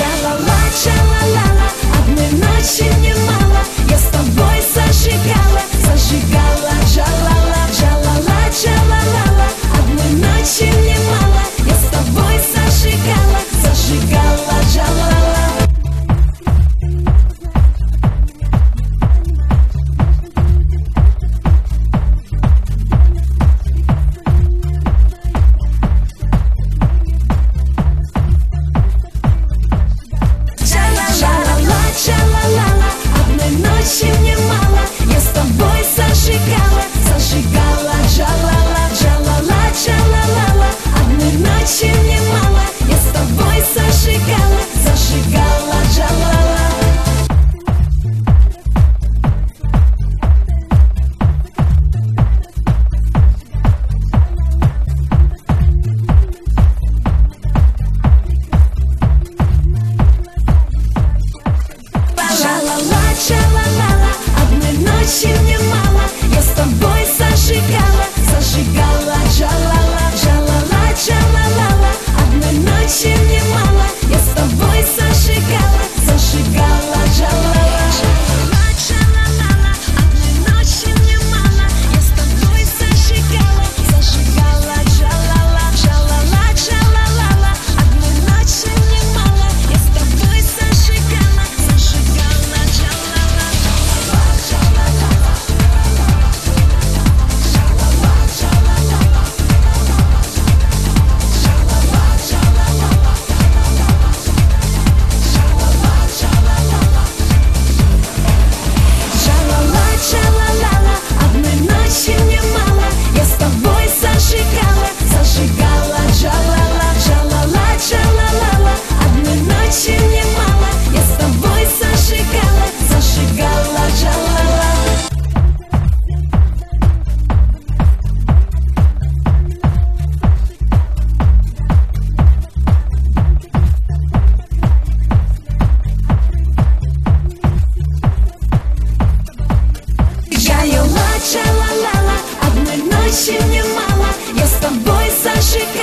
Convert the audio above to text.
Джа-ла-ла, джа-ла-ла-ла, одной ночи мне мало, я с тобой зажигала, зажигала. Джа-ла-ла, джа-ла-ла, джа-ла-ла-ла, одной ночи мне мало, я с тобой зажигала, зажигала. Джа-ла-ла. Ночи мне мало, я с тобой зажигала, зажигала. Джа-ла-ла, джа-ла-ла, джа-ла-ла-ла, одной ночи мне мало, я с тобой зажигала, зажигала. Джа-ла-ла. Джа-ла-ла, одной ночи мне мало, я с тобой зажигала, зажигала. Джа-ла-ла, джа-ла-ла, джа-ла-ла-ла, одной ночи мне мало, я с тобой зажигала, зажигала. Джа-ла-ла. Одной ночи мне мало, я с тобой зажигала, зажигала. Джа-ла-ла, джа-ла-ла, джа-ла-ла-ла, одной ночи мне мало, я с тобой зажигала, зажигала. Одной ночи мне мало, я с тобой зажигала, зажигала. Джа-ла-ла, джа-ла-ла, джа-ла-ла-ла, одной ночи мне мало, я с тобой зажигала, зажигала. Джа-ла-ла. Джа-ла-ла, одной ночи мне мало, я с тобой зажигала.